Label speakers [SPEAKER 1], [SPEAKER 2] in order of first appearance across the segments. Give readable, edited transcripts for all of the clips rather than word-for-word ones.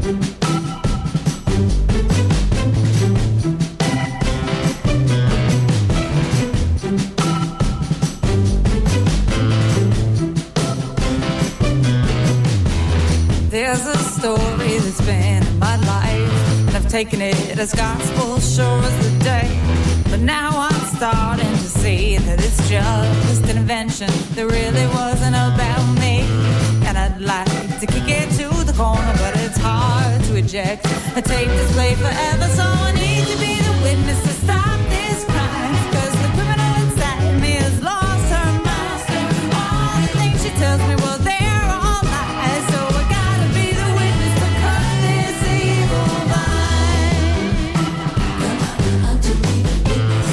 [SPEAKER 1] There's a story that's been in my life, and I've taken it as gospel, sure as the day. But now I'm starting to see that it's just an invention that really wasn't about me. And I'd like to kick it to the corner, but it's hard to eject a tape display forever. So I need to be the witness to stop this crime, 'cause the criminal inside me has lost her mind. All the things she tells me, well, they're all lies. So I gotta be the witness to cut this evil line. Got to be the witness.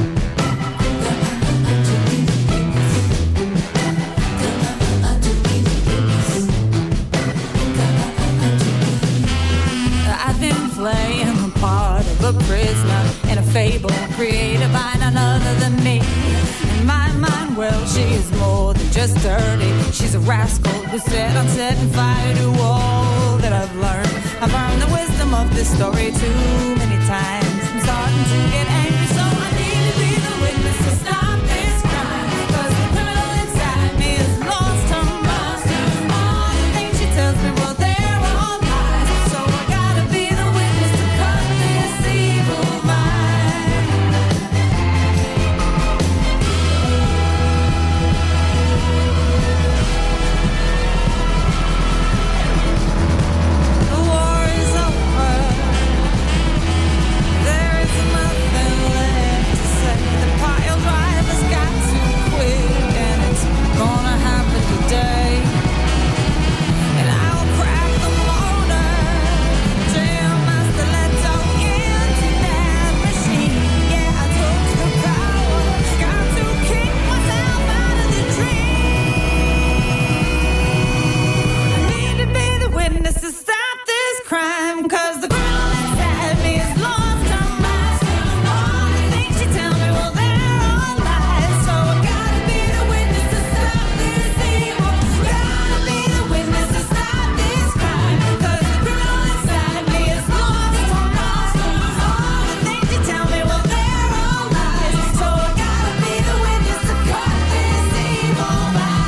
[SPEAKER 1] I've been playing the part of a prisoner in a fable created by none other than me. In my mind, well, she is more than just dirty. She's a rascal who's set on setting fire to all that I've learned. I've earned the wisdom of this story too many times. I'm starting to get angry, so I need to be the witness to stop this crime. 'Cause the criminal inside me has lost her mind. All the things she tells me, well, they're all lies. So I gotta be the witness to cut this evil line. The war is over. There is nothing left to say. The pile driver's got to quit, and it's gonna happen today. And I'll crack the motor, jam my stiletto into that machine. Yeah, I took the power, got to kick myself out of the dream. I need to be the witness to stop this crime, 'cause the criminal inside me has lost her mind. All the things she tell me, well, they're all lies. So I gotta be the witness to stop this evil. Gotta be the witness to stop this crime, 'cause the criminal inside me has lost her mind. All the things she tell me, well, they're all lies. So I gotta be the witness to cut this evil line.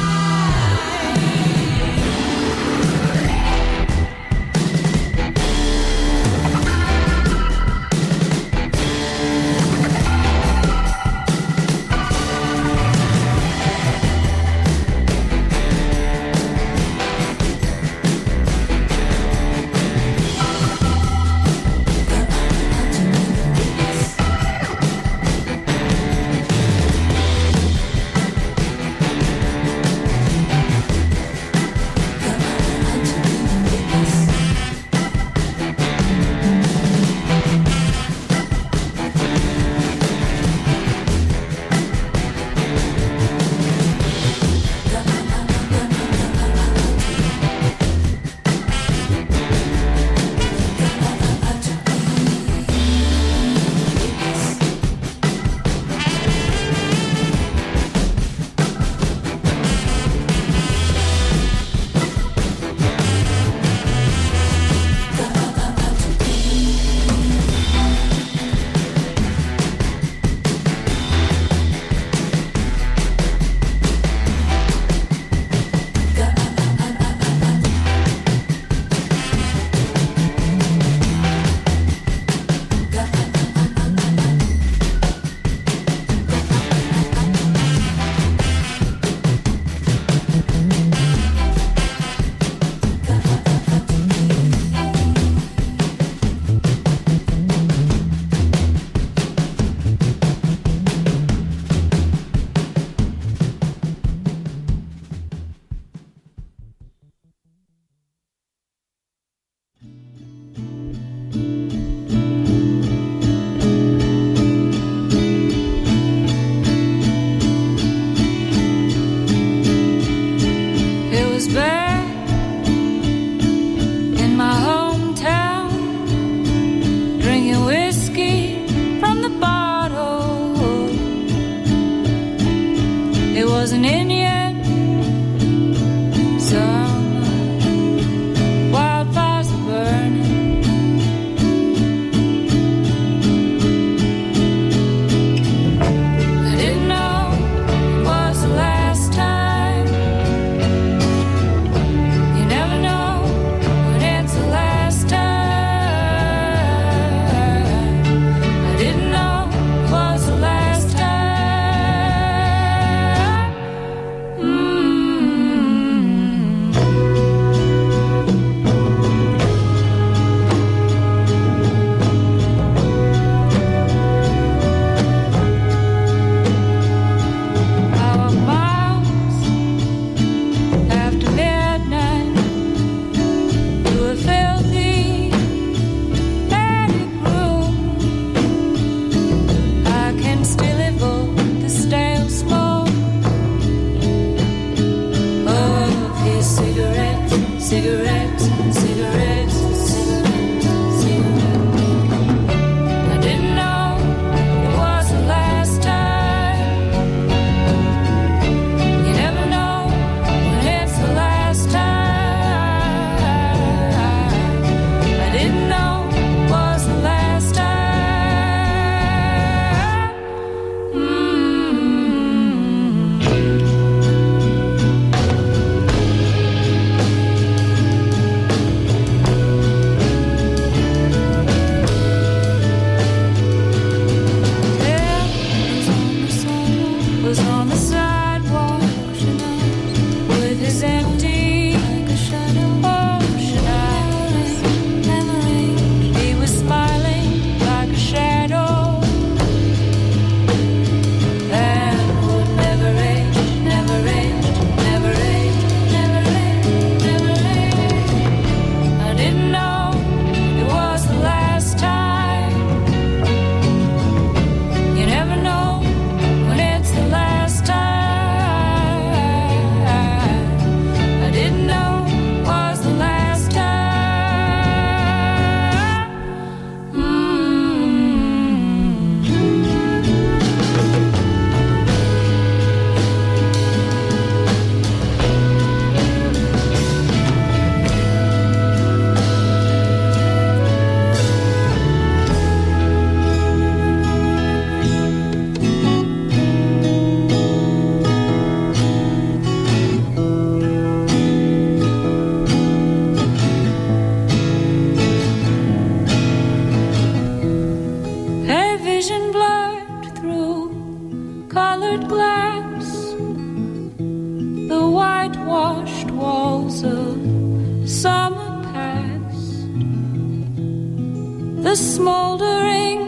[SPEAKER 1] the smoldering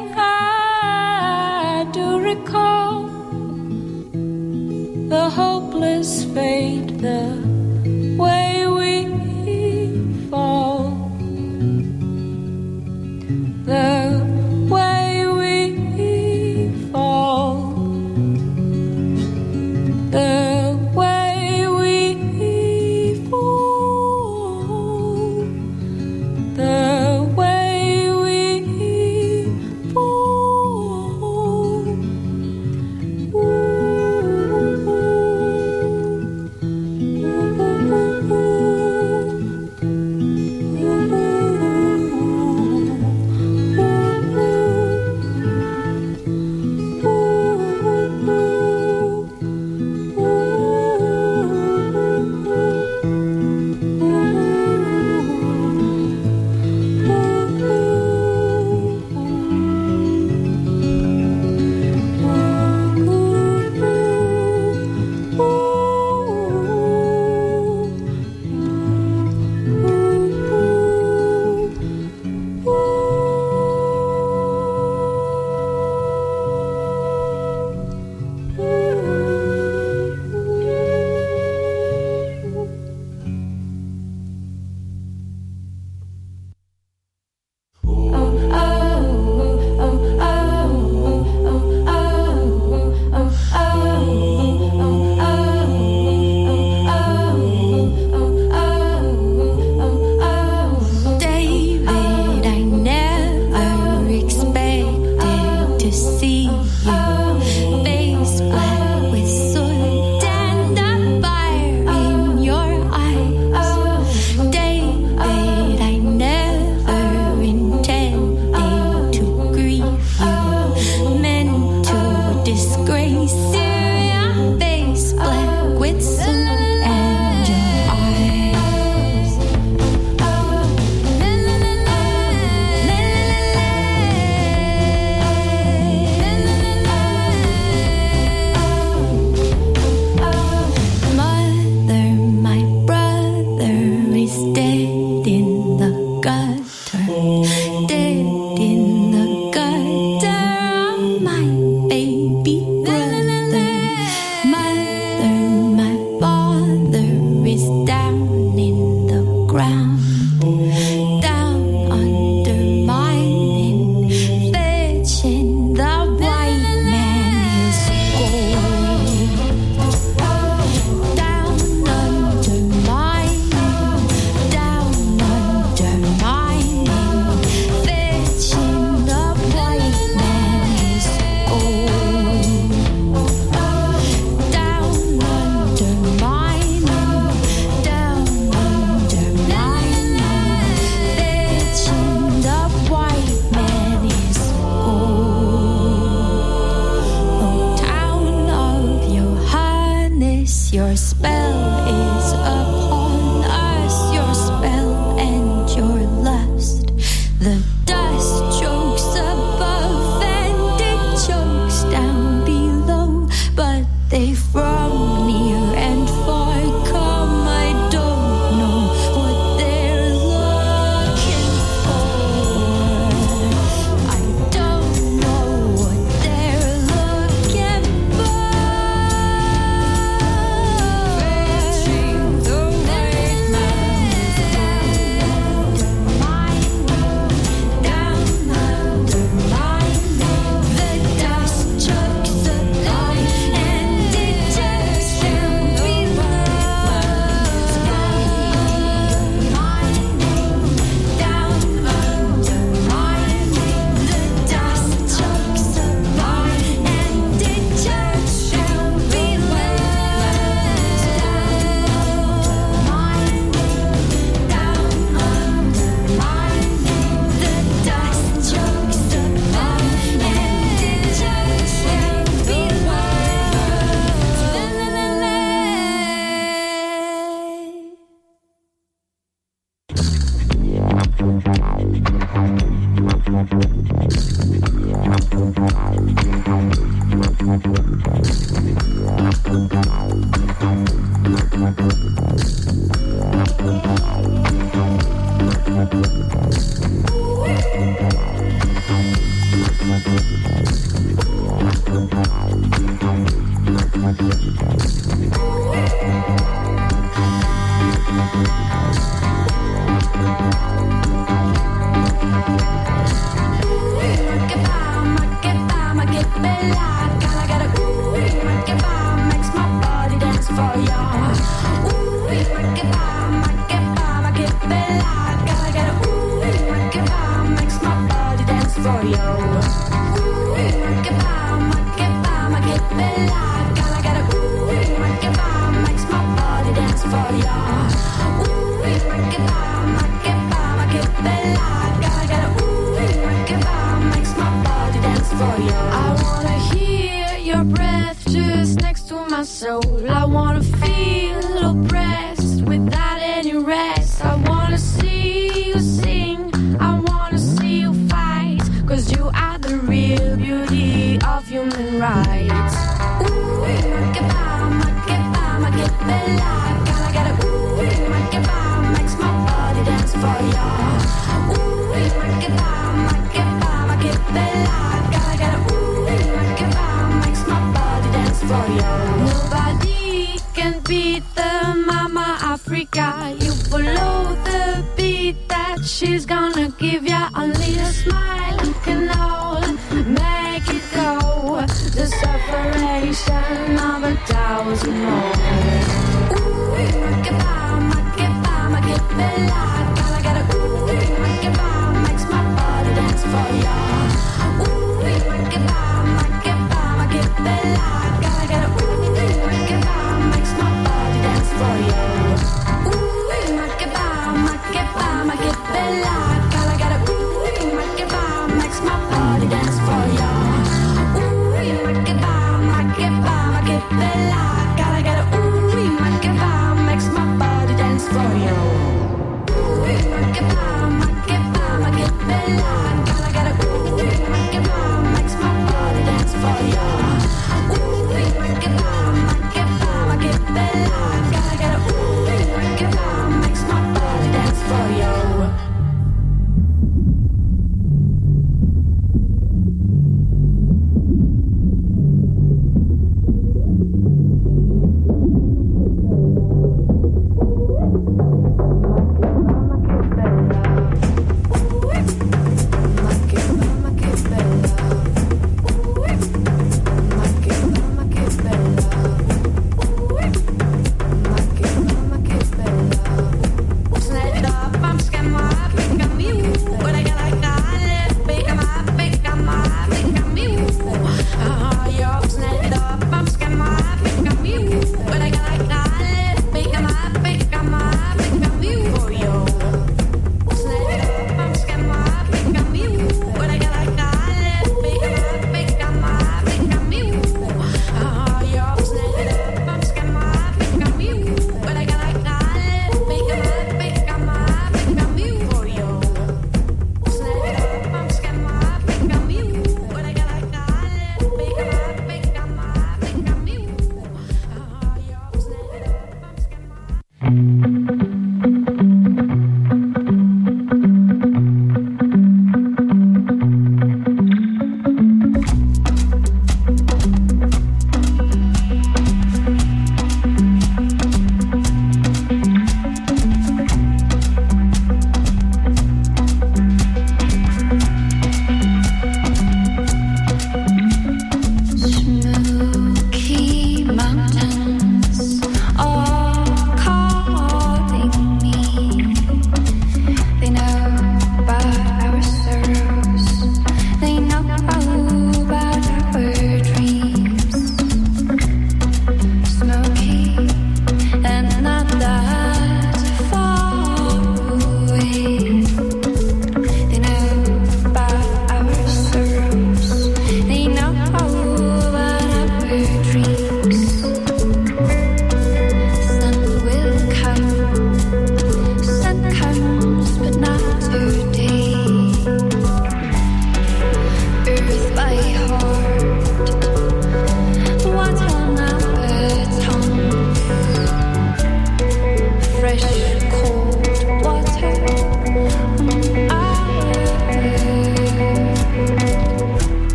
[SPEAKER 1] I do recall, the hopeless fate, the way we fall, the way we fall, the way we fall, the way we fall.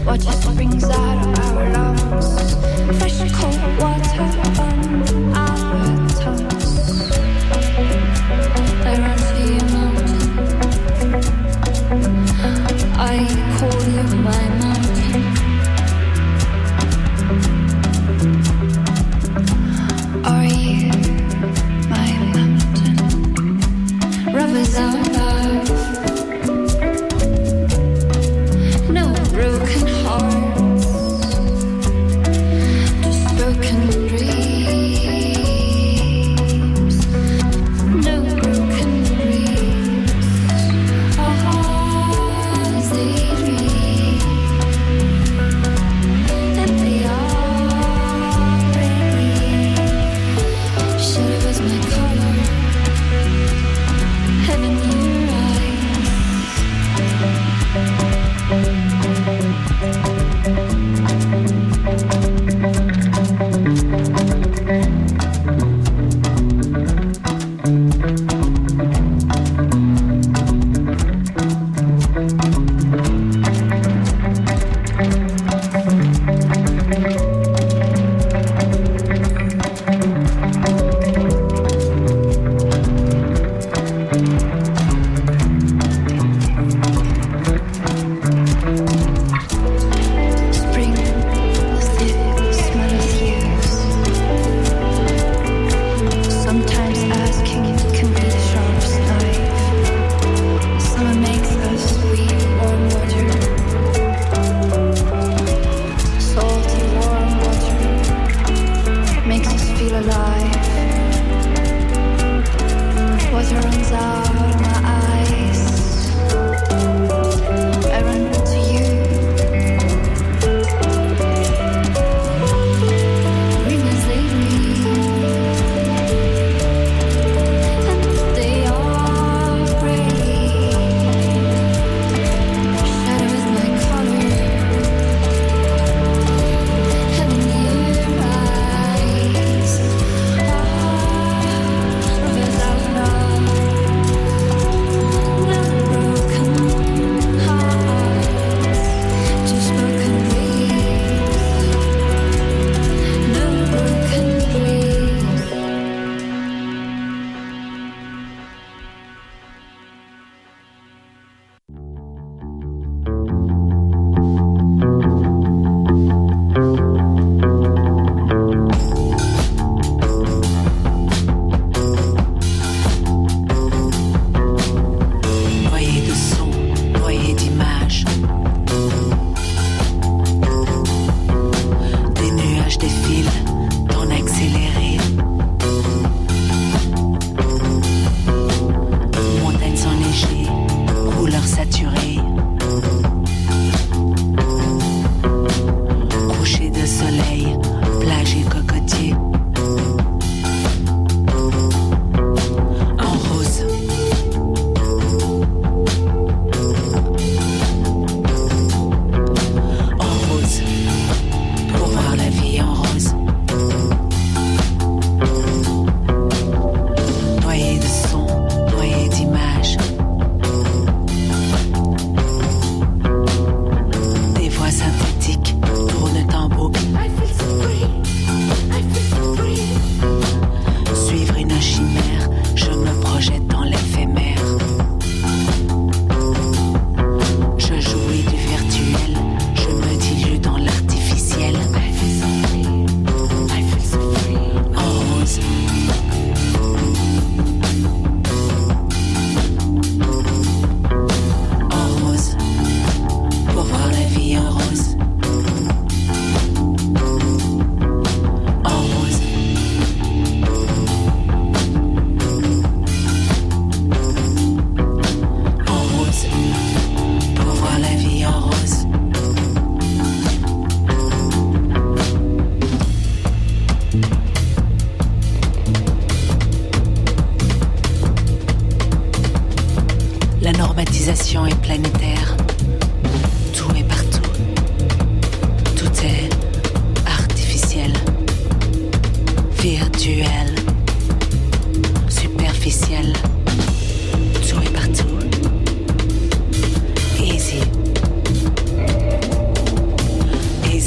[SPEAKER 2] What just springs out of our lungs? Fresh cold water on our tongues. I run to your mountain. I call you my mountain. Are you my mountain? Rivers our love. No broken hearts.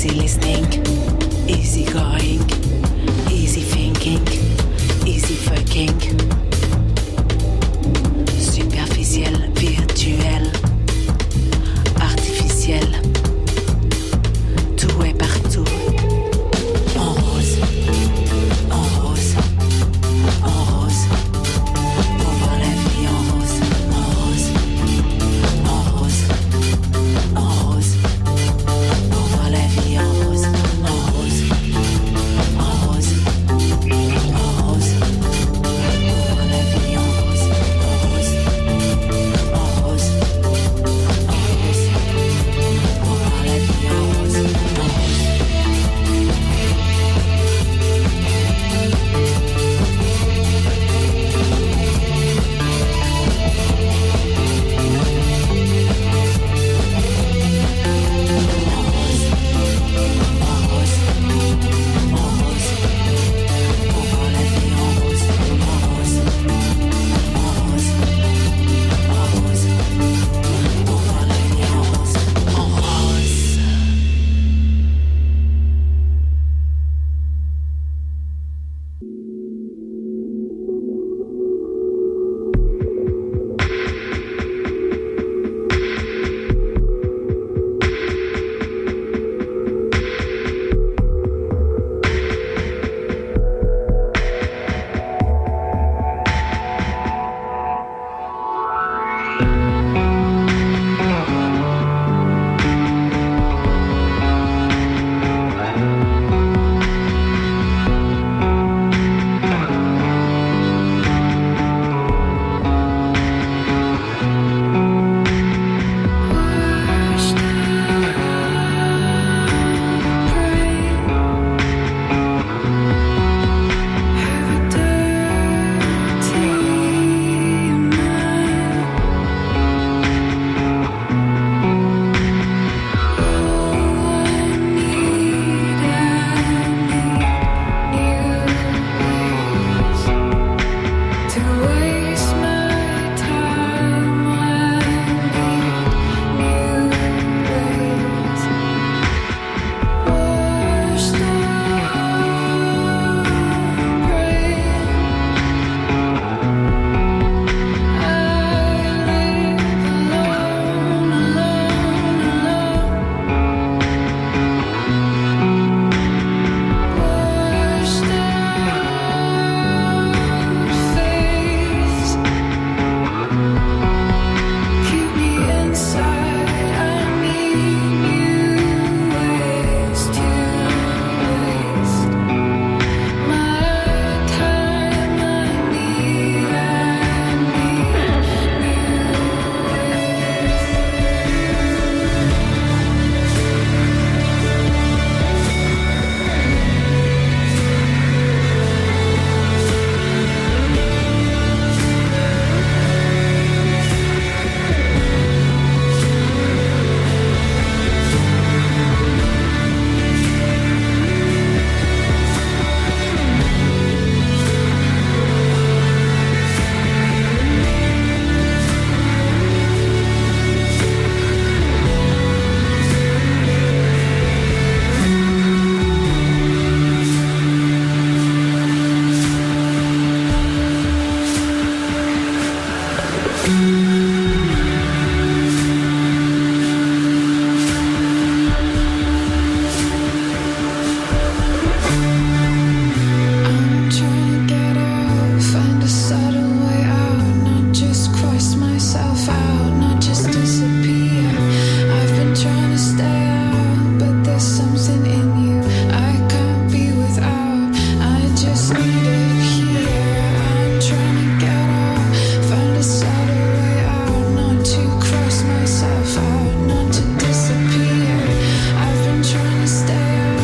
[SPEAKER 3] Easy listening, easy going, easy thinking, easy fucking. Superficiel, virtuel, artificiel. Tout est partout. En rose, en rose, en rose. Pour voir la vie en rose, en rose, en rose, en rose. Pour voir la vie en rose, en rose, en rose, en rose. Pour voir la vie en rose, en rose, en rose, en rose. Pour voir la vie en rose, en rose.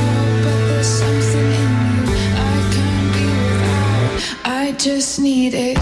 [SPEAKER 2] Just need it.